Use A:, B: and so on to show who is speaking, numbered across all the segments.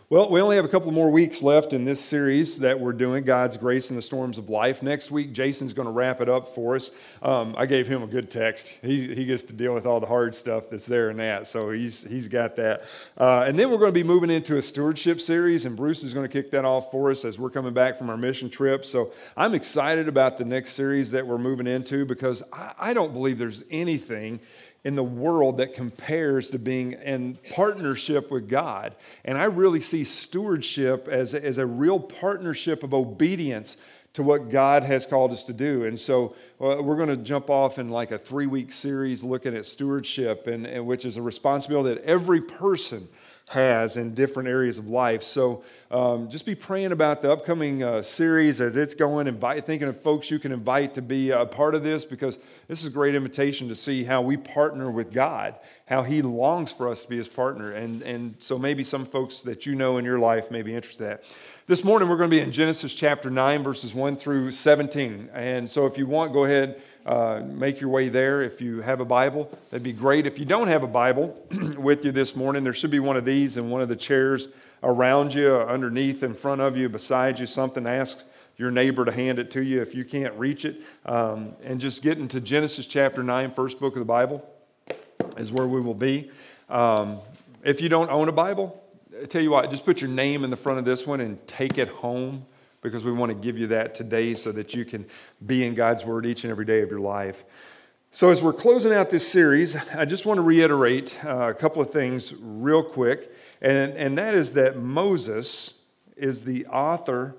A: Well, we only have a couple more weeks left in this series that we're doing, God's Grace in the Storms of Life. Next week, Jason's going to wrap it up for us. I gave him a good text. He gets to deal with all the hard stuff that's there in that, so he's got that. And then we're going to be moving into a stewardship series, and Bruce is going to kick that off for us as we're coming back from our mission trip. So I'm excited about the next series that we're moving into because I don't believe there's anything in the world that compares to being in partnership with God. And I really see stewardship as a real partnership of obedience to what God has called us to do. And so we're going to jump off in like a 3-week series looking at stewardship, and which is a responsibility that every person has in different areas of life. So just be praying about the upcoming series as it's going, thinking of folks you can invite to be a part of this, because this is a great invitation to see how we partner with God, how He longs for us to be His partner. And so maybe some folks that you know in your life may be interested in that. This morning we're going to be in Genesis chapter 9, verses 1 through 17. And so if you want, go ahead, make your way there. If you have a Bible, that'd be great. If you don't have a Bible with you this morning, there should be one of these in one of the chairs around you, underneath, in front of you, beside you, something. Ask your neighbor to hand it to you if you can't reach it. And just get into Genesis chapter 9, first book of the Bible, is where we will be. If you don't own a Bible, I tell you what, just put your name in the front of this one and take it home, because we want to give you that today so that you can be in God's Word each and every day of your life. So as we're closing out this series, I just want to reiterate a couple of things real quick, and that is that Moses is the author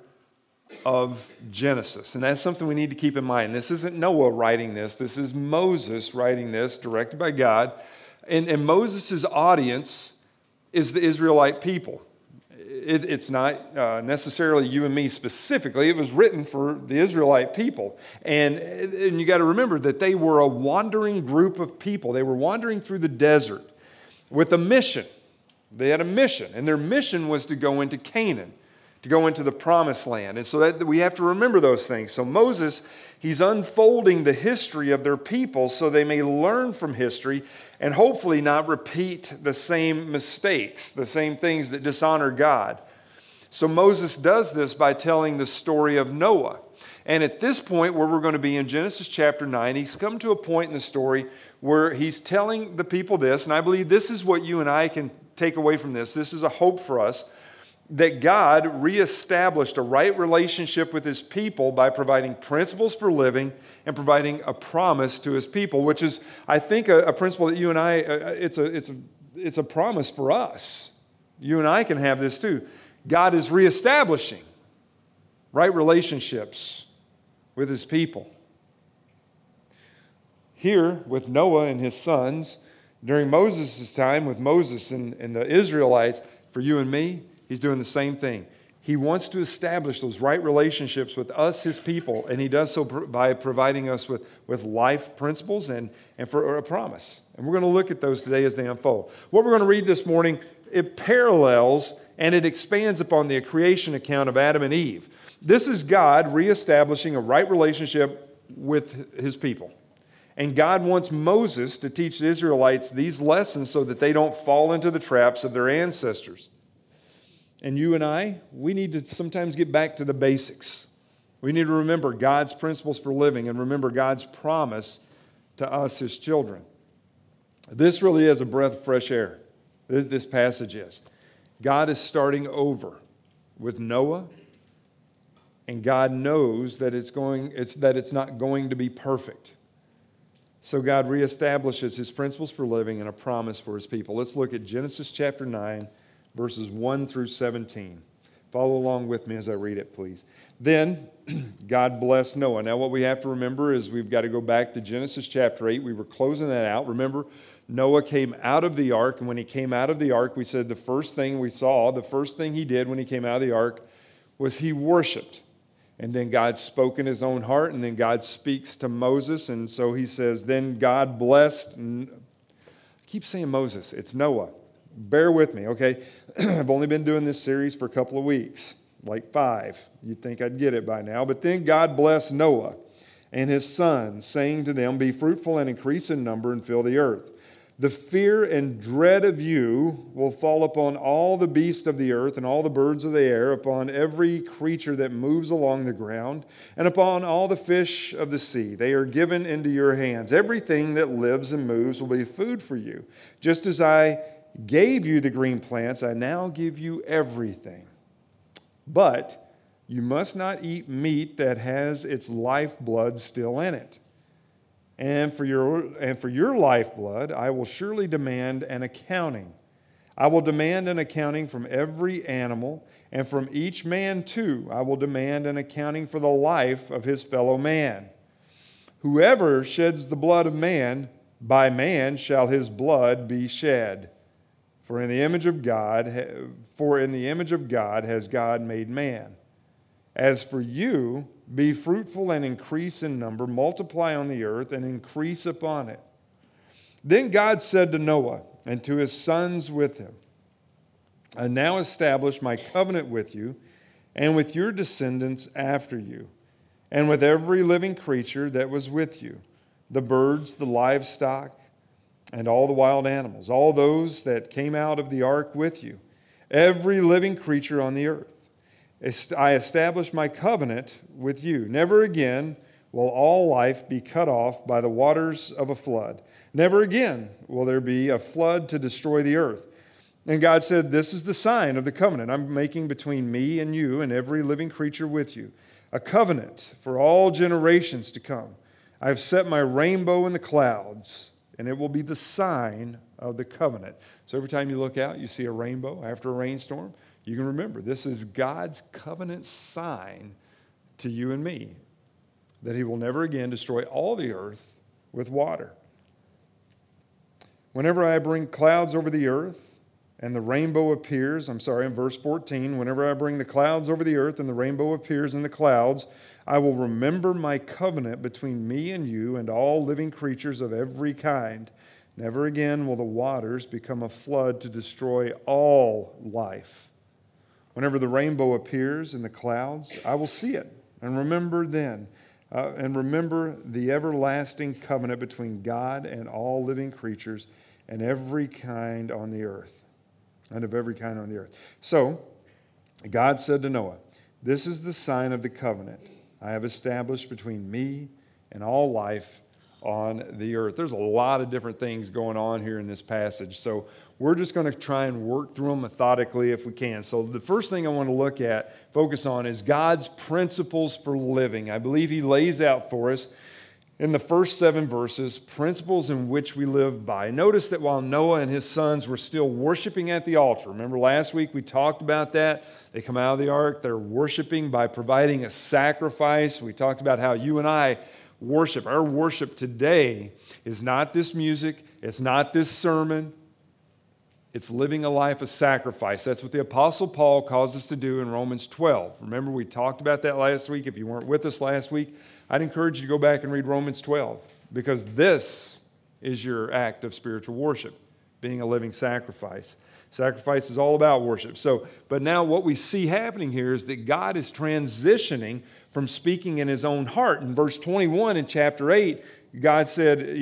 A: of Genesis, and that's something we need to keep in mind. This isn't Noah writing this. This is Moses writing this, directed by God, and Moses' audience is the Israelite people. It's not necessarily you and me specifically. It was written for the Israelite people. And you got to remember that they were a wandering group of people. They were wandering through the desert with a mission. They had a mission, and their mission was to go into Canaan, to go into the promised land. And so that we have to remember those things. So Moses, he's unfolding the history of their people so they may learn from history and hopefully not repeat the same mistakes, the same things that dishonor God. So Moses does this by telling the story of Noah. And at this point, where we're going to be in Genesis chapter 9, he's come to a point in the story where he's telling the people this, and I believe this is what you and I can take away from this. This is a hope for us, that God reestablished a right relationship with His people by providing principles for living and providing a promise to His people, which is, I think, a principle that you and I, it's a promise for us. You and I can have this too. God is reestablishing right relationships with His people. Here, with Noah and his sons, during Moses' time, with Moses and the Israelites, for you and me, He's doing the same thing. He wants to establish those right relationships with us, His people, and He does so by providing us with life principles and for a promise. And we're going to look at those today as they unfold. What we're going to read this morning, it parallels and it expands upon the creation account of Adam and Eve. This is God reestablishing a right relationship with His people. And God wants Moses to teach the Israelites these lessons so that they don't fall into the traps of their ancestors. And you and I, we need to sometimes get back to the basics. We need to remember God's principles for living and remember God's promise to us, His children. This really is a breath of fresh air. This passage is. God is starting over with Noah, and God knows that it's not going to be perfect. So God reestablishes His principles for living and a promise for His people. Let's look at Genesis chapter 9. Verses 1 through 17. Follow along with me as I read it, please. Then God blessed Noah. Now, what we have to remember is we've got to go back to Genesis chapter 8. We were closing that out. Remember, Noah came out of the ark, and when he came out of the ark, we said the first thing he did when he came out of the ark was he worshiped. And then God spoke in His own heart, and then God speaks to Moses, and so He says, then God blessed. I keep saying Moses. It's Noah. Bear with me, okay? I've only been doing this series for a couple of weeks, like 5. You'd think I'd get it by now. But then God blessed Noah and his sons, saying to them, be fruitful and increase in number and fill the earth. The fear and dread of you will fall upon all the beasts of the earth and all the birds of the air, upon every creature that moves along the ground, and upon all the fish of the sea. They are given into your hands. Everything that lives and moves will be food for you. Just as I gave you the green plants, I now give you everything. But you must not eat meat that has its lifeblood still in it. And for your lifeblood, I will surely demand an accounting. I will demand an accounting from every animal, and from each man too, I will demand an accounting for the life of his fellow man. Whoever sheds the blood of man, by man shall his blood be shed. For in the image of God has God made man. As for you, be fruitful and increase in number, multiply on the earth and increase upon it. Then God said to Noah and to his sons with him, I now establish my covenant with you and with your descendants after you, and with every living creature that was with you, the birds, the livestock, and all the wild animals, all those that came out of the ark with you, every living creature on the earth. I establish my covenant with you. Never again will all life be cut off by the waters of a flood. Never again will there be a flood to destroy the earth. And God said, this is the sign of the covenant I'm making between me and you and every living creature with you, a covenant for all generations to come. I have set my rainbow in the clouds, and it will be the sign of the covenant. So every time you look out, you see a rainbow after a rainstorm. You can remember, this is God's covenant sign to you and me, that he will never again destroy all the earth with water. Whenever I bring clouds over the earth and the rainbow appears, in verse 14, whenever I bring the clouds over the earth and the rainbow appears in the clouds, I will remember my covenant between me and you and all living creatures of every kind. Never again will the waters become a flood to destroy all life. Whenever the rainbow appears in the clouds, I will see it and remember then, and remember the everlasting covenant between God and all living creatures and every kind on the earth, and of every kind on the earth. So God said to Noah, this is the sign of the covenant I have established between me and all life on the earth. There's a lot of different things going on here in this passage. So we're just going to try and work through them methodically if we can. So the first thing I want to focus on, is God's principles for living. I believe he lays out for us in the first 7 verses principles in which we live by. Notice that while Noah and his sons were still worshiping at the altar, remember last week we talked about that? They come out of the ark, they're worshiping by providing a sacrifice. We talked about how you and I worship. Our worship today is not this music, it's not this sermon. It's living a life of sacrifice. That's what the Apostle Paul calls us to do in Romans 12. Remember, we talked about that last week. If you weren't with us last week, I'd encourage you to go back and read Romans 12, because this is your act of spiritual worship, being a living sacrifice. Sacrifice is all about worship. But now what we see happening here is that God is transitioning from speaking in his own heart. In verse 21 in chapter 8, God said,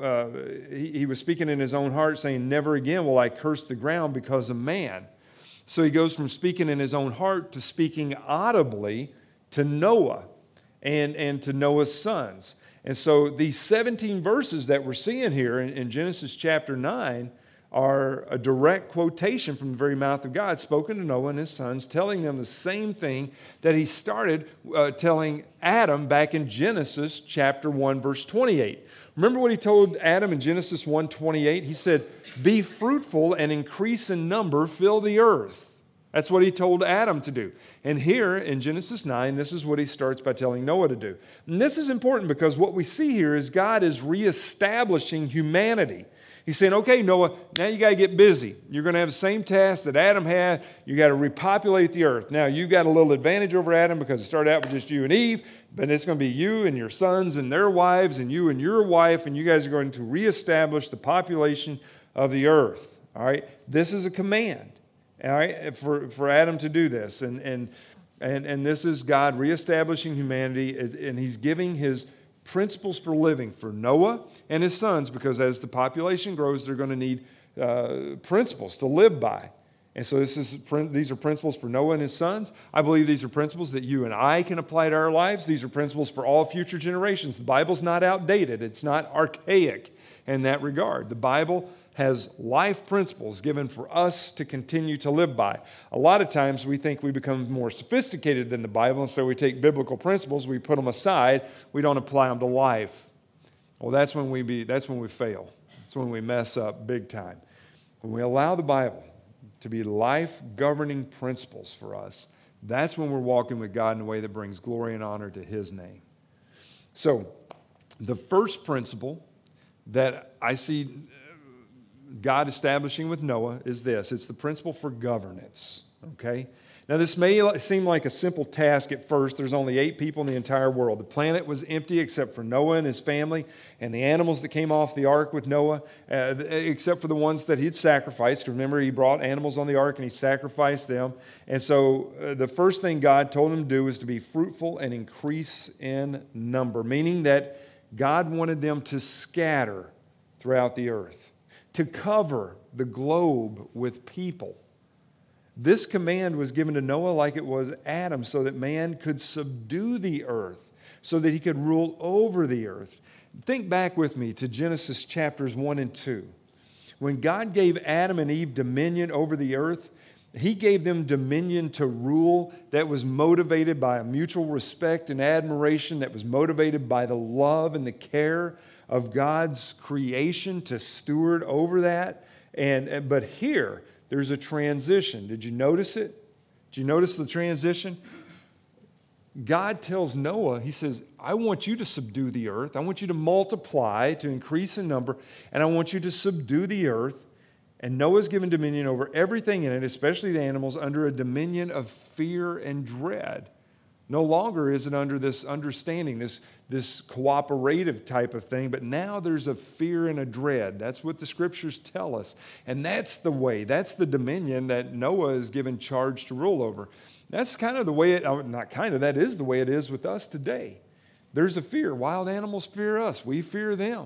A: he was speaking in his own heart, saying, never again will I curse the ground because of man. So he goes from speaking in his own heart to speaking audibly to Noah and to Noah's sons. And so these 17 verses that we're seeing here in Genesis chapter 9 are a direct quotation from the very mouth of God, spoken to Noah and his sons, telling them the same thing that he started telling Adam back in Genesis chapter 1, verse 28. Remember what he told Adam in Genesis 1:28? He said, be fruitful and increase in number, fill the earth. That's what he told Adam to do. And here in Genesis 9, this is what he starts by telling Noah to do. And this is important because what we see here is God is reestablishing humanity. He's saying, okay, Noah, now you got to get busy. You're going to have the same task that Adam had. You got to repopulate the earth. Now, you got a little advantage over Adam because it started out with just you and Eve, but it's going to be you and your sons and their wives and you and your wife, and you guys are going to reestablish the population of the earth. All right? This is a command, all right, for Adam to do this. And this is God reestablishing humanity, and he's giving his principles for living for Noah and his sons, because as the population grows, they're going to need principles to live by. And so these are principles for Noah and his sons. I believe these are principles that you and I can apply to our lives. These are principles for all future generations. The Bible's not outdated. It's not archaic in that regard. The Bible has life principles given for us to continue to live by. A lot of times we think we become more sophisticated than the Bible, and so we take biblical principles, we put them aside, we don't apply them to life. Well, that's when we fail. That's when we mess up big time. When we allow the Bible to be life-governing principles for us, that's when we're walking with God in a way that brings glory and honor to His name. So, the first principle that I see God establishing with Noah is this. It's the principle for governance, okay? Now, this may seem like a simple task at first. There's only 8 people in the entire world. The planet was empty except for Noah and his family and the animals that came off the ark with Noah, except for the ones that he'd sacrificed. Remember, he brought animals on the ark and he sacrificed them. And so the first thing God told him to do was to be fruitful and increase in number, meaning that God wanted them to scatter throughout the earth, to cover the globe with people. This command was given to Noah like it was Adam, so that man could subdue the earth, so that he could rule over the earth. Think back with me to Genesis chapters 1 and 2. When God gave Adam and Eve dominion over the earth, He gave them dominion to rule that was motivated by a mutual respect and admiration, that was motivated by the love and the care of God's creation to steward over that. But here, there's a transition. Did you notice it? Did you notice the transition? God tells Noah, He says, I want you to subdue the earth. I want you to multiply, to increase in number, and I want you to subdue the earth. And Noah's given dominion over everything in it, especially the animals, under a dominion of fear and dread. No longer is it under this understanding, this cooperative type of thing, but now there's a fear and a dread. That's what the Scriptures tell us. And that's the way, that's the dominion that Noah is given charge to rule over. That's kind of the way that is the way it is with us today. There's a fear. Wild animals fear us. We fear them.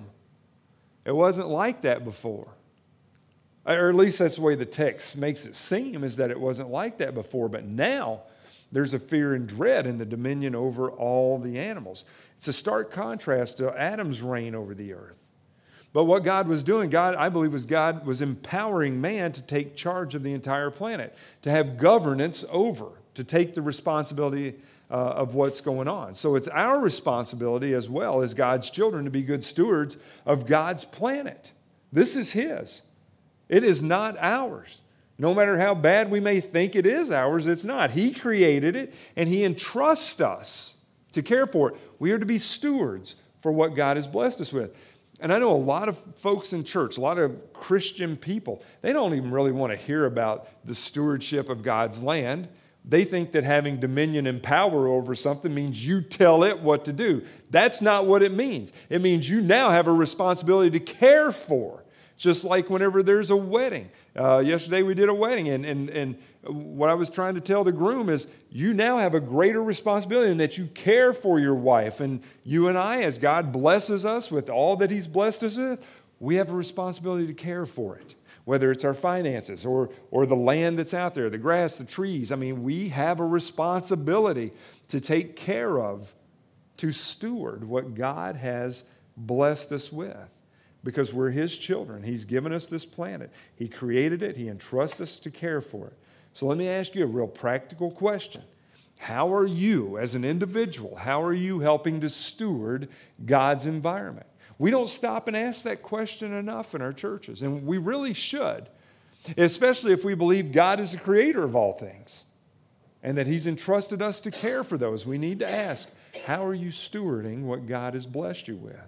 A: It wasn't like that before. Or at least that's the way the text makes it seem, is that it wasn't like that before. But now there's a fear and dread in the dominion over all the animals. It's a stark contrast to Adam's reign over the earth. But what God was doing, I believe God was empowering man to take charge of the entire planet, to have governance over, to take the responsibility of what's going on. So it's our responsibility as well as God's children to be good stewards of God's planet. This is His. It is not ours. No matter how bad we may think it is ours, it's not. He created it, and He entrusts us to care for it. We are to be stewards for what God has blessed us with. And I know a lot of folks in church, a lot of Christian people, they don't even really want to hear about the stewardship of God's land. They think that having dominion and power over something means you tell it what to do. That's not what it means. It means you now have a responsibility to care for. Just like whenever there's a wedding. Yesterday we did a wedding, and what I was trying to tell the groom is you now have a greater responsibility in that you care for your wife. And you and I, as God blesses us with all that He's blessed us with, we have a responsibility to care for it. Whether it's our finances or the land that's out there, the grass, the trees. I mean, we have a responsibility to take care of, to steward what God has blessed us with. Because we're His children. He's given us this planet. He created it. He entrusts us to care for it. So let me ask you a real practical question. How are you, as an individual, how are you helping to steward God's environment? We don't stop and ask that question enough in our churches, and we really should, especially if we believe God is the creator of all things and that He's entrusted us to care for those. We need to ask, how are you stewarding what God has blessed you with?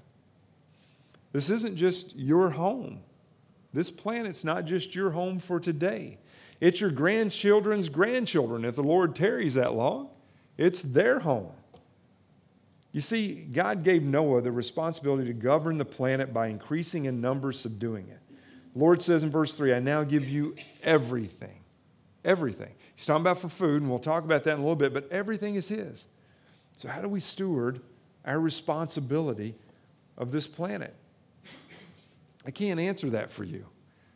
A: This isn't just your home. This planet's not just your home for today. It's your grandchildren's grandchildren. If the Lord tarries that long, it's their home. You see, God gave Noah the responsibility to govern the planet by increasing in number, subduing it. The Lord says in verse 3, I now give you everything. Everything. He's talking about for food, and we'll talk about that in a little bit, but everything is His. So how do we steward our responsibility of this planet? I can't answer that for you.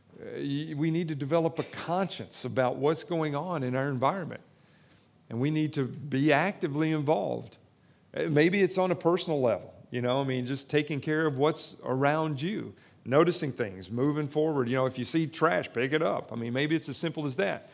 A: We need to develop a conscience about what's going on in our environment. And we need to be actively involved. Maybe it's on a personal level, just taking care of what's around you, noticing things, moving forward. If you see trash, pick it up. Maybe it's as simple as that.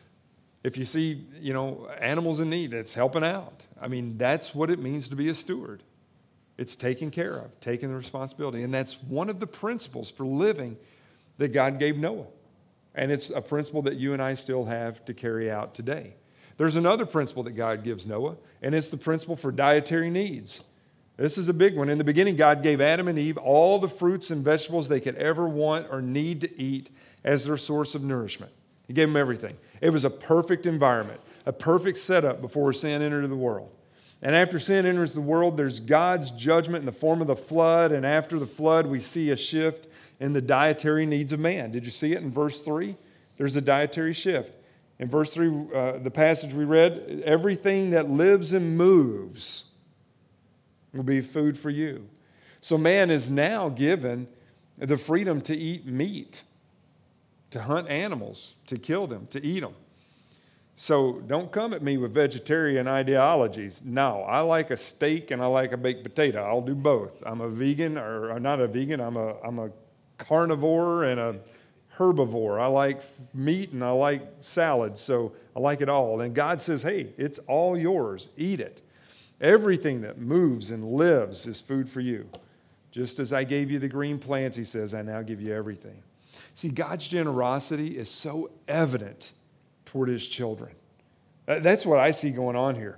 A: If you see, animals in need, it's helping out. That's what it means to be a steward. It's taking care of, taking the responsibility. And that's one of the principles for living that God gave Noah. And it's a principle that you and I still have to carry out today. There's another principle that God gives Noah, and it's the principle for dietary needs. This is a big one. In the beginning, God gave Adam and Eve all the fruits and vegetables they could ever want or need to eat as their source of nourishment. He gave them everything. It was a perfect environment, a perfect setup before sin entered the world. And after sin enters the world, there's God's judgment in the form of the flood. And after the flood, we see a shift in the dietary needs of man. Did you see it in verse 3? There's a dietary shift. In verse 3, the passage we read, everything that lives and moves will be food for you. So man is now given the freedom to eat meat, to hunt animals, to kill them, to eat them. So don't come at me with vegetarian ideologies. No, I like a steak and I like a baked potato. I'll do both. I'm a vegan, or not a vegan, I'm a carnivore and a herbivore. I like meat and I like salad, so I like it all. And God says, hey, it's all yours. Eat it. Everything that moves and lives is food for you. Just as I gave you the green plants, he says, I now give you everything. See, God's generosity is so evident toward his children. That's what I see going on here.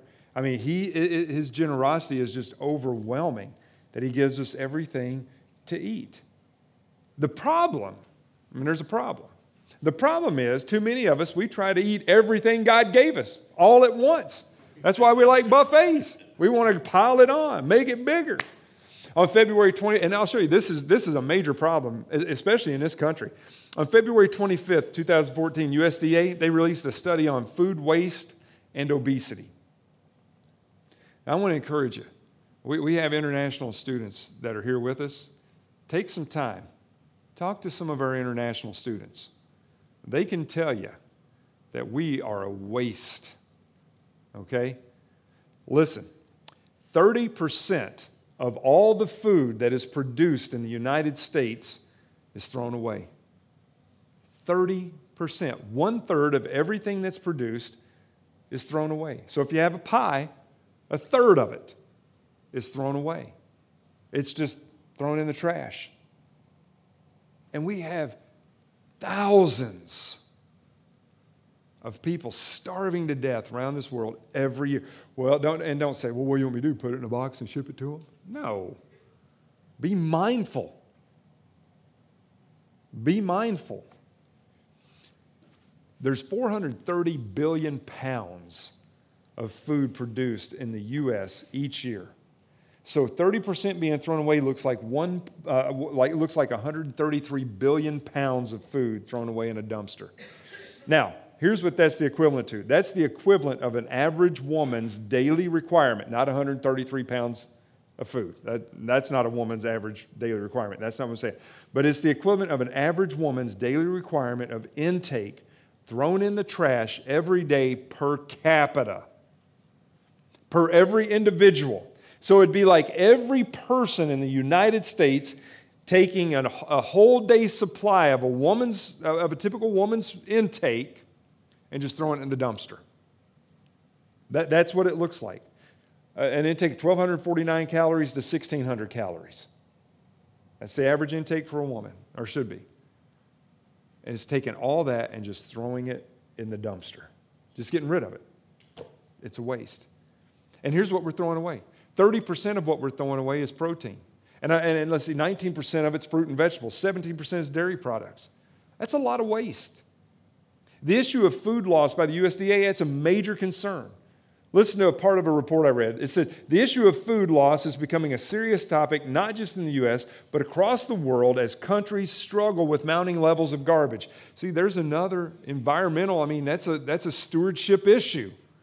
A: His generosity is just overwhelming, that he gives us everything to eat. The problem, there's a problem. The problem is, too many of us, we try to eat everything God gave us all at once. That's why we like buffets. We want to pile it on, make it bigger. On February 20th, and I'll show you, this is a major problem, especially in this country. On February 25th, 2014, USDA, they released a study on food waste and obesity. Now, I want to encourage you. We have international students that are here with us. Take some time. Talk to some of our international students. They can tell you that we are a waste. Okay? Listen, 30% of all the food that is produced in the United States is thrown away. 30%. 1/3 of everything that's produced is thrown away. So if you have a pie, 1/3 of it is thrown away. It's just thrown in the trash. And we have thousands of people starving to death around this world every year. Well, don't say, well, what do you want me to do? Put it in a box and ship it to them? No. Be mindful. Be mindful. There's 430 billion pounds of food produced in the U.S. each year. So 30% being thrown away looks like 133 billion pounds of food thrown away in a dumpster. Now, here's what that's the equivalent to. That's the equivalent of an average woman's daily requirement, not 133 pounds of food. That's not a woman's average daily requirement. That's not what I'm saying. But it's the equivalent of an average woman's daily requirement of intake thrown in the trash every day per capita, per every individual. So it'd be like every person in the United States taking a whole day supply of a typical woman's intake and just throwing it in the dumpster. That's what it looks like. An intake of 1,249 calories to 1,600 calories. That's the average intake for a woman, or should be. And it's taking all that and just throwing it in the dumpster. Just getting rid of it. It's a waste. And here's what we're throwing away. 30% of what we're throwing away is protein. And let's see, 19% of it's fruit and vegetables. 17% is dairy products. That's a lot of waste. The issue of food loss by the USDA, that's a major concern. Listen to a part of a report I read. It said, the issue of food loss is becoming a serious topic, not just in the U.S., but across the world as countries struggle with mounting levels of garbage. See, there's another environmental, that's a stewardship issue.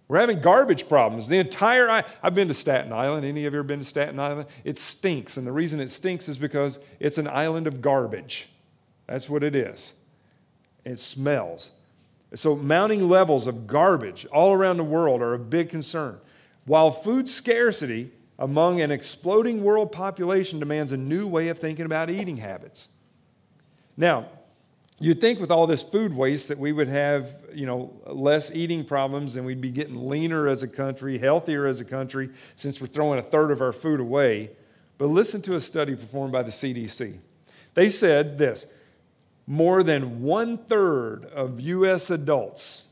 A: We're having garbage problems. I've been to Staten Island. Any of you ever been to Staten Island? It stinks, and the reason it stinks is because it's an island of garbage. That's what it is. It smells. So mounting levels of garbage all around the world are a big concern. While food scarcity among an exploding world population demands a new way of thinking about eating habits. Now, you'd think with all this food waste that we would have, less eating problems and we'd be getting leaner as a country, healthier as a country, since we're throwing a third of our food away. But listen to a study performed by the CDC. They said this: more than 1/3 of U.S. adults,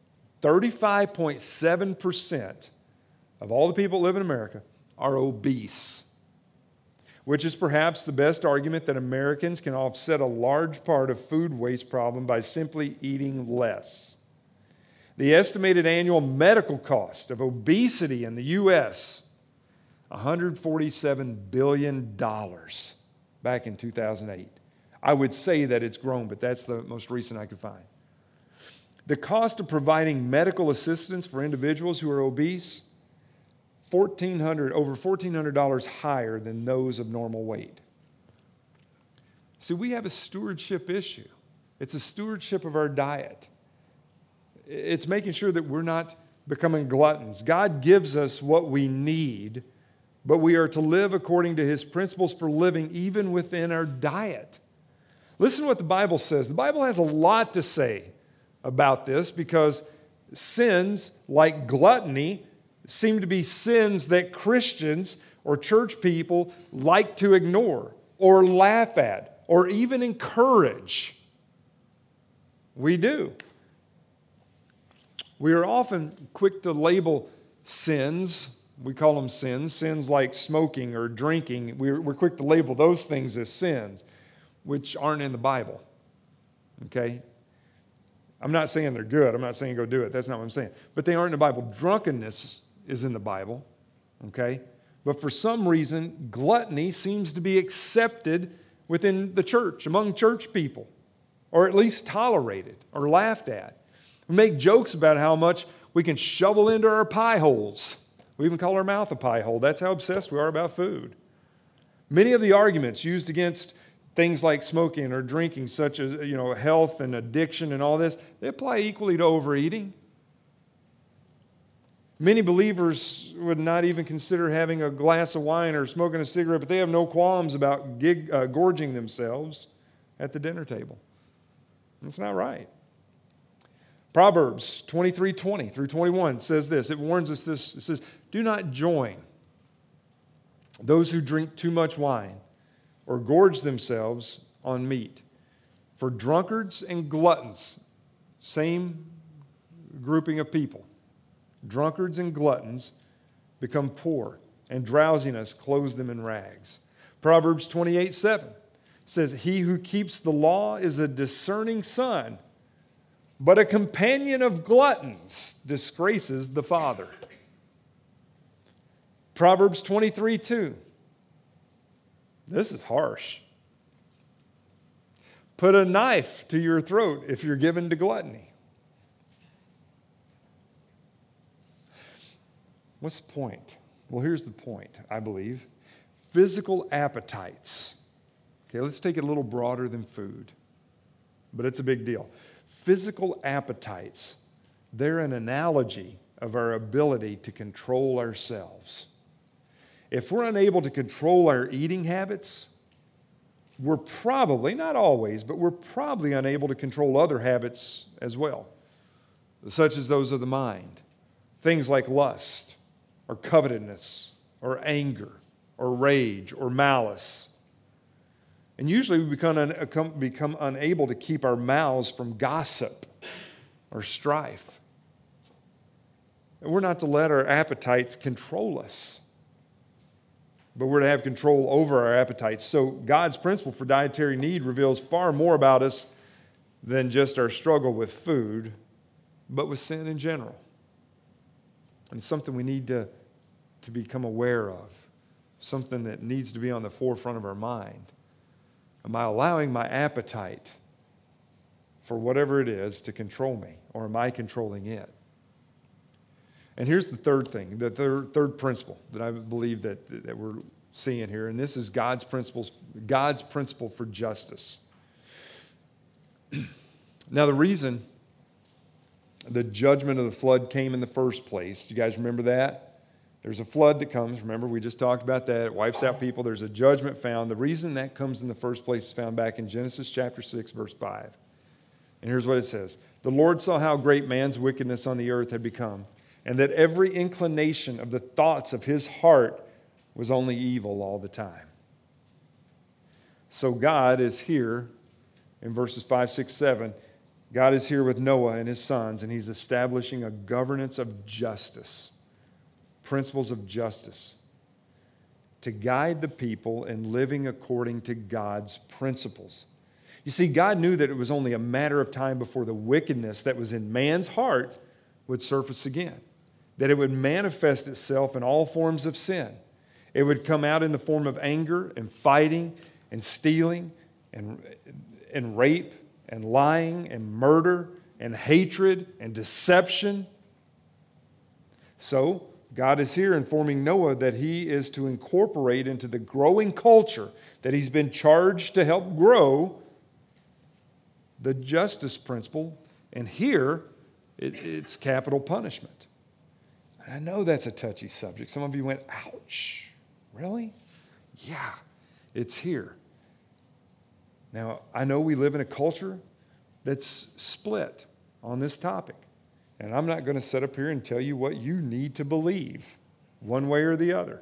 A: 35.7% of all the people that live in America, are obese, which is perhaps the best argument that Americans can offset a large part of food waste problem by simply eating less. The estimated annual medical cost of obesity in the U.S., $147 billion back in 2008. I would say that it's grown, but that's the most recent I could find. The cost of providing medical assistance for individuals who are obese, over $1,400 higher than those of normal weight. See, we have a stewardship issue. It's a stewardship of our diet. It's making sure that we're not becoming gluttons. God gives us what we need, but we are to live according to His principles for living even within our diet. Listen to what the Bible says. The Bible has a lot to say about this because sins like gluttony seem to be sins that Christians or church people like to ignore or laugh at or even encourage. We do. We are often quick to label sins. We call them sins like smoking or drinking. We're quick to label those things as sins, which aren't in the Bible, okay? I'm not saying they're good. I'm not saying go do it. That's not what I'm saying. But they aren't in the Bible. Drunkenness is in the Bible, okay? But for some reason, gluttony seems to be accepted within the church, among church people, or at least tolerated or laughed at. We make jokes about how much we can shovel into our pie holes. We even call our mouth a pie hole. That's how obsessed we are about food. Many of the arguments used against things like smoking or drinking, such as health and addiction and all this, they apply equally to overeating. Many believers would not even consider having a glass of wine or smoking a cigarette, but they have no qualms about gorging themselves at the dinner table. That's not right. Proverbs 23:20 through 21 says this. It warns us this. It says, "Do not join those who drink too much wine or gorge themselves on meat. For drunkards and gluttons," same grouping of people, drunkards and gluttons become poor, and drowsiness clothes them in rags. Proverbs 28:7 says, "He who keeps the law is a discerning son, but a companion of gluttons disgraces the father." Proverbs 23:2. This is harsh. "Put a knife to your throat if you're given to gluttony." What's the point? Well, here's the point, I believe. Physical appetites. Okay, let's take it a little broader than food, but it's a big deal. Physical appetites, they're an analogy of our ability to control ourselves. If we're unable to control our eating habits, we're probably, not always, but we're probably unable to control other habits as well, such as those of the mind. Things like lust, or covetousness, or anger, or rage, or malice. And usually we become unable to keep our mouths from gossip or strife. And we're not to let our appetites control us, but we're to have control over our appetites. So God's principle for dietary need reveals far more about us than just our struggle with food, but with sin in general. And something we need to become aware of, something that needs to be on the forefront of our mind. Am I allowing my appetite for whatever it is to control me, or am I controlling it? And here's the third thing, the third principle that I believe that we're seeing here, and this is God's principle for justice. Now, the reason the judgment of the flood came in the first place, you guys remember that? There's a flood that comes. Remember, we just talked about that. It wipes out people. There's a judgment found. The reason that comes in the first place is found back in Genesis chapter 6, verse 5. And here's what it says. The Lord saw how great man's wickedness on the earth had become, and that every inclination of the thoughts of his heart was only evil all the time. So God is here in verses 5, 6, 7. God is here with Noah and his sons, and he's establishing a governance of justice, principles of justice, to guide the people in living according to God's principles. You see, God knew that it was only a matter of time before the wickedness that was in man's heart would surface again, that it would manifest itself in all forms of sin. It would come out in the form of anger and fighting and stealing and rape and lying and murder and hatred and deception. So, God is here informing Noah that he is to incorporate into the growing culture that he's been charged to help grow the justice principle. And here, it's capital punishment. And I know that's a touchy subject. Some of you went, ouch, really? Yeah, it's here. Now, I know we live in a culture that's split on this topic. And I'm not going to sit up here and tell you what you need to believe, one way or the other.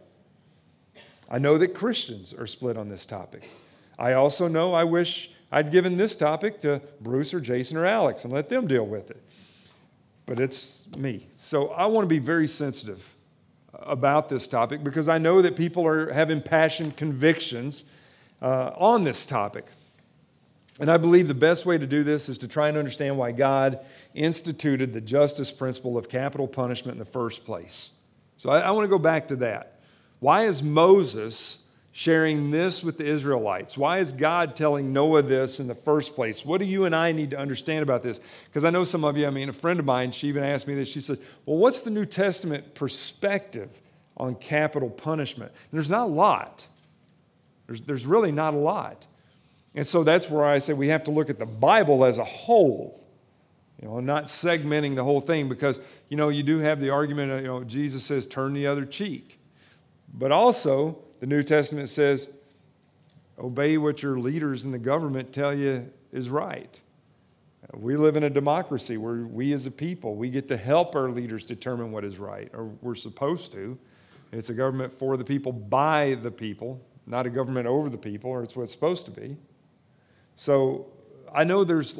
A: I know that Christians are split on this topic. I also know I wish I'd given this topic to Bruce or Jason or Alex and let them deal with it. But it's me. So I want to be very sensitive about this topic because I know that people have impassioned convictions on this topic. And I believe the best way to do this is to try and understand why God instituted the justice principle of capital punishment in the first place. So I want to go back to that. Why is Moses sharing this with the Israelites? Why is God telling Noah this in the first place? What do you and I need to understand about this? Because I know some of you, a friend of mine, she even asked me this. She said, well, what's the New Testament perspective on capital punishment? And there's not a lot. There's really not a lot. And so that's where I say we have to look at the Bible as a whole, not segmenting the whole thing because, you do have the argument, Jesus says, turn the other cheek. But also, the New Testament says, obey what your leaders in the government tell you is right. We live in a democracy where we as a people, we get to help our leaders determine what is right, or we're supposed to. It's a government for the people, by the people, not a government over the people, or it's what it's supposed to be. So I know there's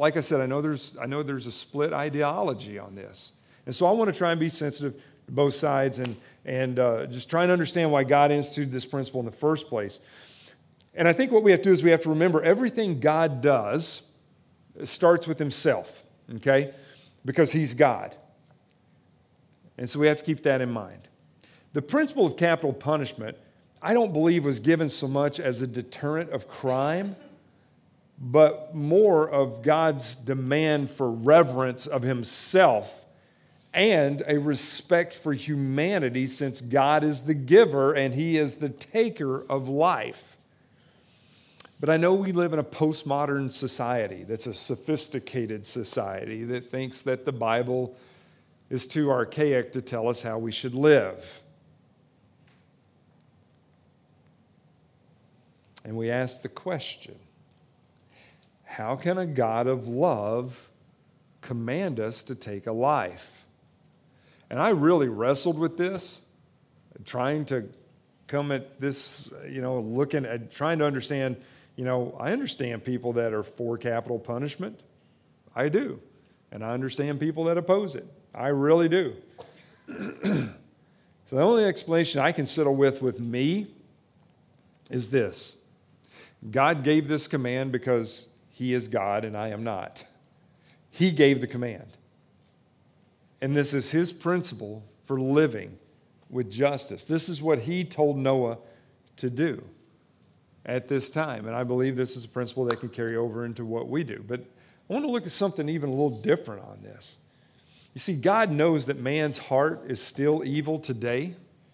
A: a split ideology on this. And so I want to try and be sensitive to both sides and just try and understand why God instituted this principle in the first place. And I think what we have to do is we have to remember everything God does starts with himself, okay? Because he's God. And so we have to keep that in mind. The principle of capital punishment, I don't believe was given so much as a deterrent of crime, but more of God's demand for reverence of himself and a respect for humanity since God is the giver and he is the taker of life. But I know we live in a postmodern society that's a sophisticated society that thinks that the Bible is too archaic to tell us how we should live. And we ask the question, how can a God of love command us to take a life? And I really wrestled with this, trying to come at this, looking at, trying to understand, I understand people that are for capital punishment. I do. And I understand people that oppose it. I really do. So the only explanation I can settle with me is this. God gave this command because he is God and I am not. He gave the command. And this is his principle for living with justice. This is what he told Noah to do at this time. And I believe this is a principle that can carry over into what we do. But I want to look at something even a little different on this. You see, God knows that man's heart is still evil today,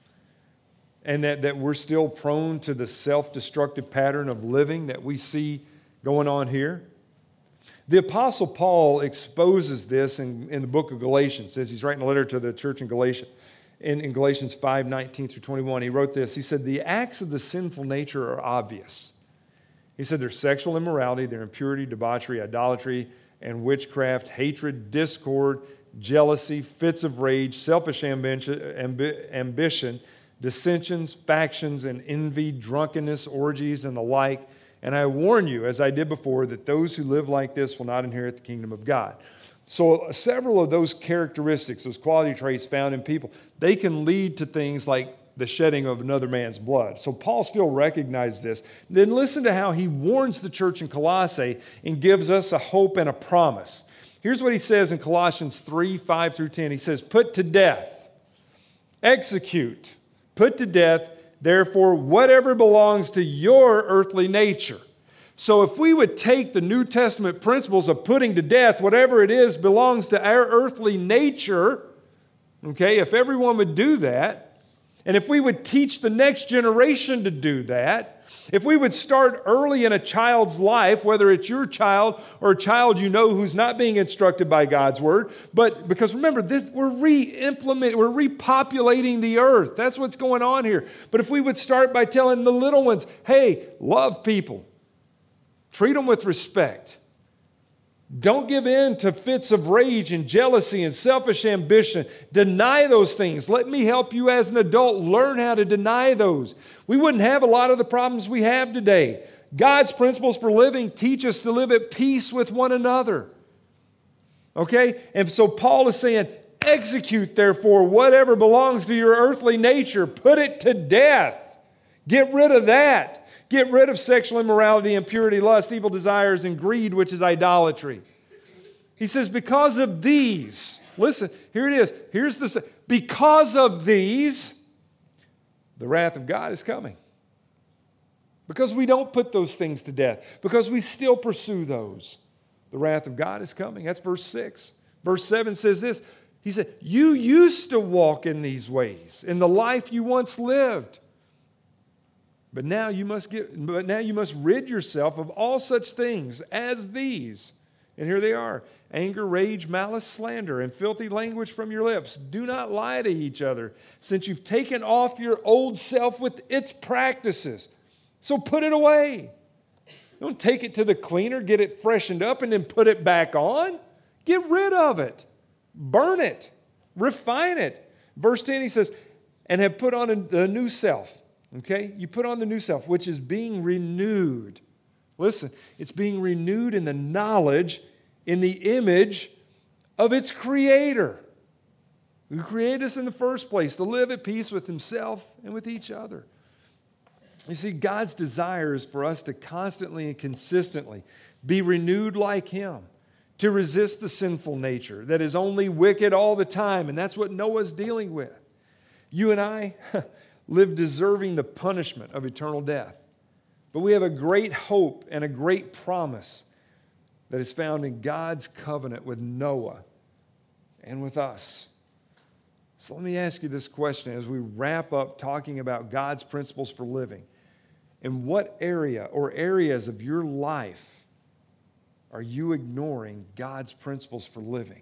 A: and that we're still prone to the self-destructive pattern of living that we see going on here. The Apostle Paul exposes this in the book of Galatians, as he's writing a letter to the church in Galatia. In Galatians 5:19 through 21, he wrote this. He said, the acts of the sinful nature are obvious. He said there's sexual immorality, there's impurity, debauchery, idolatry, and witchcraft, hatred, discord, jealousy, fits of rage, selfish ambition, dissensions, factions, and envy, drunkenness, orgies, and the like. And I warn you, as I did before, that those who live like this will not inherit the kingdom of God. So several of those characteristics, those quality traits found in people, they can lead to things like the shedding of another man's blood. So Paul still recognized this. Then listen to how he warns the church in Colossae and gives us a hope and a promise. Here's what he says in Colossians 3:5 through 10. He says, put to death, execute, put to death, therefore, whatever belongs to your earthly nature. So if we would take the New Testament principles of putting to death whatever it is belongs to our earthly nature, okay, if everyone would do that, and if we would teach the next generation to do that, if we would start early in a child's life, whether it's your child or a child you know who's not being instructed by God's word, but because remember, we're repopulating the earth. That's what's going on here. But if we would start by telling the little ones, hey, love people, treat them with respect. Don't give in to fits of rage and jealousy and selfish ambition. Deny those things. Let me help you as an adult learn how to deny those. We wouldn't have a lot of the problems we have today. God's principles for living teach us to live at peace with one another. Okay? And so Paul is saying, execute therefore whatever belongs to your earthly nature. Put it to death. Get rid of that. Get rid of sexual immorality, impurity, lust, evil desires, and greed, which is idolatry. He says, because of these, listen, here it is. Here's the, because of these, the wrath of God is coming. Because we don't put those things to death. Because we still pursue those. The wrath of God is coming. That's verse 6. Verse 7 says this. He said, you used to walk in these ways, in the life you once lived. But now you must rid yourself of all such things as these. And here they are: anger, rage, malice, slander, and filthy language from your lips. Do not lie to each other, since you've taken off your old self with its practices. So put it away. Don't take it to the cleaner, get it freshened up, and then put it back on. Get rid of it. Burn it. Refine it. Verse 10, he says, and have put on a new self. Okay? You put on the new self, which is being renewed. Listen, it's being renewed in the knowledge, in the image of its creator, who created us in the first place to live at peace with himself and with each other. You see, God's desire is for us to constantly and consistently be renewed like him, to resist the sinful nature that is only wicked all the time, and that's what Noah's dealing with. You and I live deserving the punishment of eternal death. But we have a great hope and a great promise that is found in God's covenant with Noah and with us. So let me ask you this question as we wrap up talking about God's principles for living. In what area or areas of your life are you ignoring God's principles for living?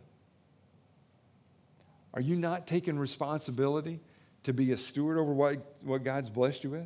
A: Are you not taking responsibility to be a steward over what God's blessed you with?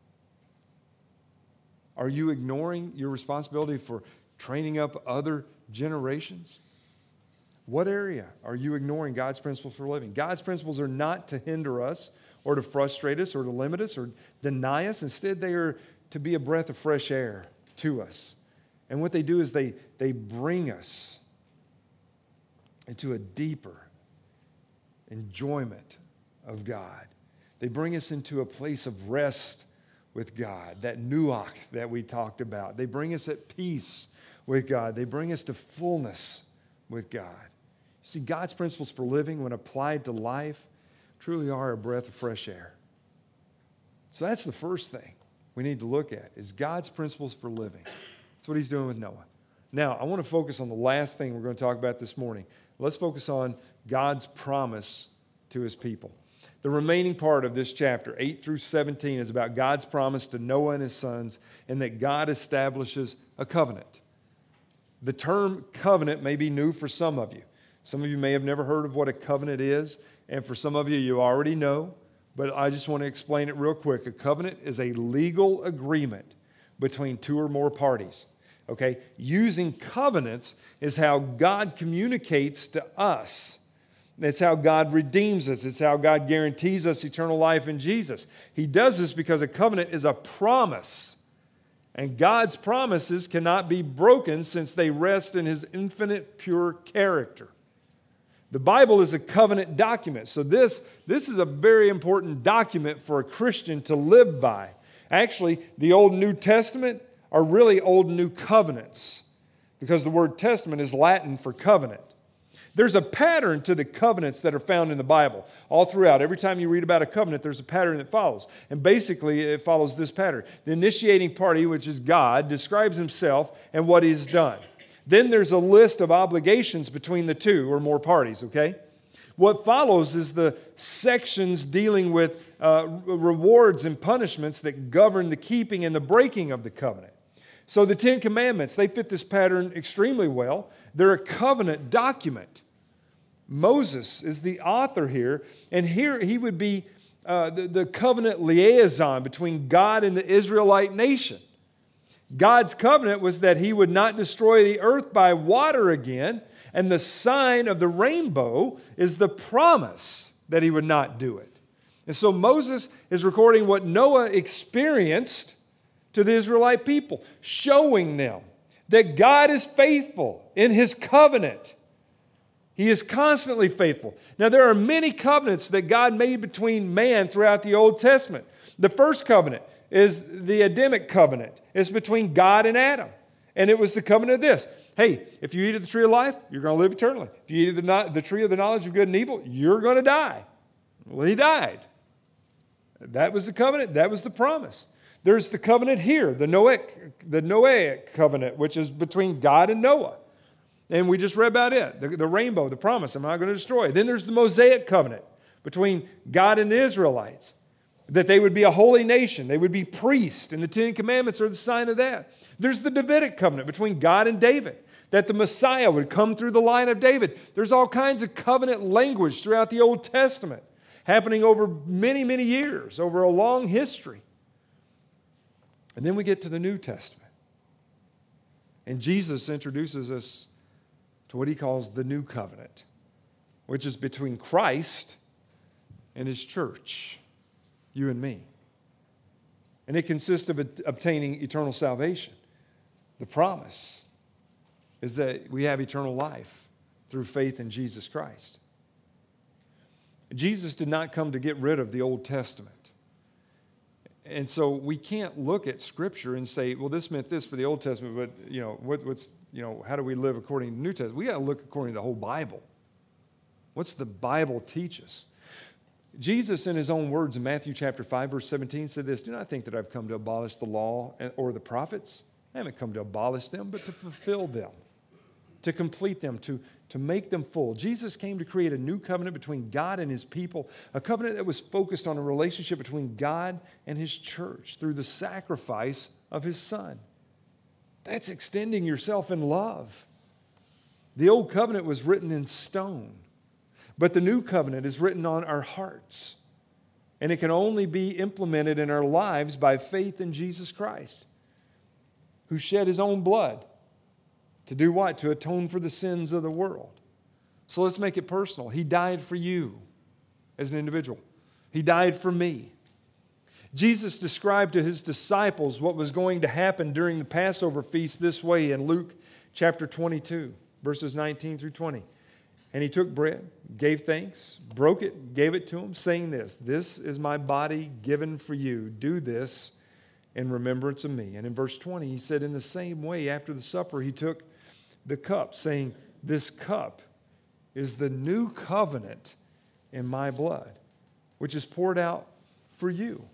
A: Are you ignoring your responsibility for training up other generations? What area are you ignoring God's principles for living? God's principles are not to hinder us or to frustrate us or to limit us or deny us. Instead, they are to be a breath of fresh air to us. And what they do is they bring us into a deeper enjoyment of God. They bring us into a place of rest with God, that nuach that we talked about. They bring us at peace with God. They bring us to fullness with God. See, God's principles for living, when applied to life, truly are a breath of fresh air. So that's the first thing we need to look at, is God's principles for living. That's what he's doing with Noah. Now, I want to focus on the last thing we're going to talk about this morning. Let's focus on God's promise to his people. The remaining part of this chapter, 8 through 17, is about God's promise to Noah and his sons, and that God establishes a covenant. The term covenant may be new for some of you. Some of you may have never heard of what a covenant is, and for some of you, you already know, but I just want to explain it real quick. A covenant is a legal agreement between two or more parties. Okay? Using covenants is how God communicates to us. It's how God redeems us. It's how God guarantees us eternal life in Jesus. He does this because a covenant is a promise. And God's promises cannot be broken since they rest in his infinite pure character. The Bible is a covenant document. So this is a very important document for a Christian to live by. Actually, the Old and New Testament are really Old and New covenants because the word testament is Latin for covenant. There's a pattern to the covenants that are found in the Bible all throughout. Every time you read about a covenant, there's a pattern that follows. And basically, it follows this pattern. The initiating party, which is God, describes himself and what he's done. Then there's a list of obligations between the two or more parties, okay? What follows is the sections dealing with rewards and punishments that govern the keeping and the breaking of the covenant. So the Ten Commandments, they fit this pattern extremely well. They're a covenant document. Moses is the author here, and here he would be the covenant liaison between God and the Israelite nation. God's covenant was that he would not destroy the earth by water again, and the sign of the rainbow is the promise that he would not do it. And so Moses is recording what Noah experienced to the Israelite people, showing them that God is faithful in his covenant. He is constantly faithful. Now, there are many covenants that God made between man throughout the Old Testament. The first covenant is the Adamic covenant. It's between God and Adam. And it was the covenant of this. Hey, if you eat of the tree of life, you're going to live eternally. If you eat of the tree of the knowledge of good and evil, you're going to die. Well, he died. That was the covenant. That was the promise. There's the covenant here, the Noahic covenant, which is between God and Noah. And we just read about it, the rainbow, the promise, I'm not going to destroy. Then there's the Mosaic covenant between God and the Israelites, that they would be a holy nation, they would be priests, and the Ten Commandments are the sign of that. There's the Davidic covenant between God and David, that the Messiah would come through the line of David. There's all kinds of covenant language throughout the Old Testament, happening over many, many years, over a long history. And then we get to the New Testament. And Jesus introduces us to what he calls the new covenant, which is between Christ and his church, you and me. And it consists of obtaining eternal salvation. The promise is that we have eternal life through faith in Jesus Christ. Jesus did not come to get rid of the Old Testament. And so we can't look at Scripture and say, well, this meant this for the Old Testament, but how do we live according to the New Testament? We got to look according to the whole Bible. What's the Bible teach us? Jesus, in his own words in Matthew chapter 5, verse 17, said this, "Do not think that I've come to abolish the law or the prophets. I haven't come to abolish them, but to fulfill them, to complete them, to make them full." Jesus came to create a new covenant between God and his people, a covenant that was focused on a relationship between God and his church through the sacrifice of his Son. That's extending yourself in love. The old covenant was written in stone, but the new covenant is written on our hearts, and it can only be implemented in our lives by faith in Jesus Christ, who shed his own blood. To do what? To atone for the sins of the world. So let's make it personal. He died for you as an individual. He died for me. Jesus described to his disciples what was going to happen during the Passover feast this way in Luke chapter 22, verses 19 through 20. "And he took bread, gave thanks, broke it, gave it to them, saying this, 'This is my body given for you. Do this in remembrance of me.' And in verse 20, he said, 'In the same way, after the supper, he took the cup, saying, 'This cup is the new covenant in my blood, which is poured out for you.'"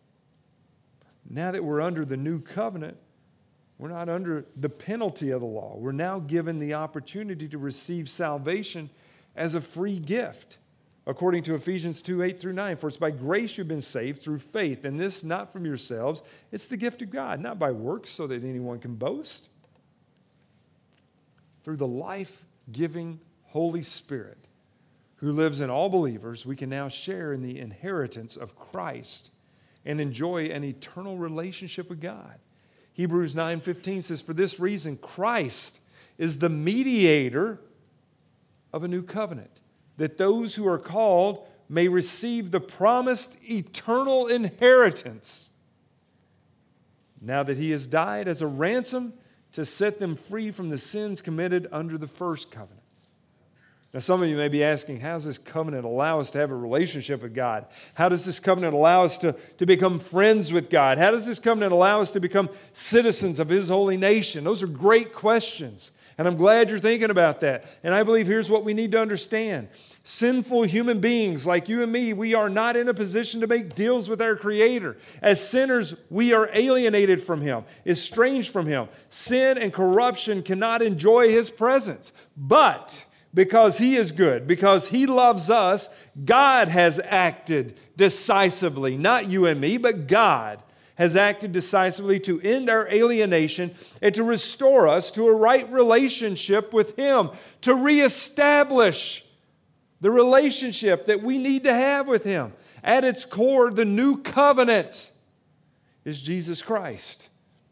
A: Now that we're under the new covenant, we're not under the penalty of the law. We're now given the opportunity to receive salvation as a free gift, according to Ephesians 2:8-9. For it's by grace you've been saved through faith, and this not from yourselves. It's the gift of God, not by works so that anyone can boast. Through the life-giving Holy Spirit who lives in all believers, we can now share in the inheritance of Christ and enjoy an eternal relationship with God. Hebrews 9:15 says, for this reason, Christ is the mediator of a new covenant, that those who are called may receive the promised eternal inheritance, now that he has died as a ransom to set them free from the sins committed under the first covenant. Now, some of you may be asking, how does this covenant allow us to have a relationship with God? How does this covenant allow us to become friends with God? How does this covenant allow us to become citizens of His holy nation? Those are great questions, and I'm glad you're thinking about that. And I believe here's what we need to understand. Sinful human beings like you and me, we are not in a position to make deals with our Creator. As sinners, we are alienated from Him, estranged from Him. Sin and corruption cannot enjoy His presence. But because He is good, because He loves us, God has acted decisively. Not you and me, but God has acted decisively to end our alienation and to restore us to a right relationship with Him, to reestablish the relationship that we need to have with Him. At its core, the new covenant is Jesus Christ.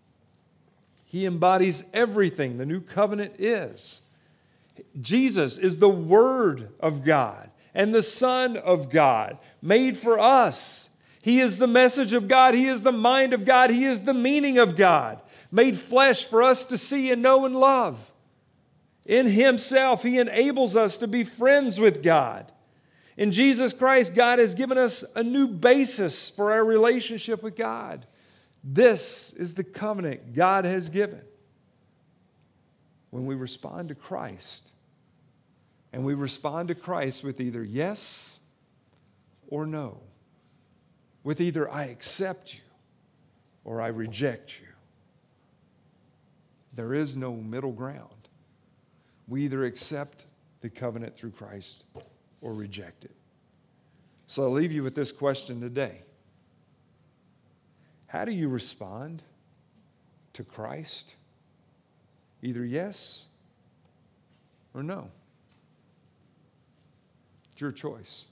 A: He embodies everything the new covenant is. Jesus is the Word of God and the Son of God, made for us. He is the message of God. He is the mind of God. He is the meaning of God, made flesh for us to see and know and love. In Himself, He enables us to be friends with God. In Jesus Christ, God has given us a new basis for our relationship with God. This is the covenant God has given. When we respond to Christ, and we respond to Christ with either yes or no, with either I accept you or I reject you. There is no middle ground. We either accept the covenant through Christ or reject it. So I'll leave you with this question today. How do you respond to Christ? Either yes or no. It's your choice.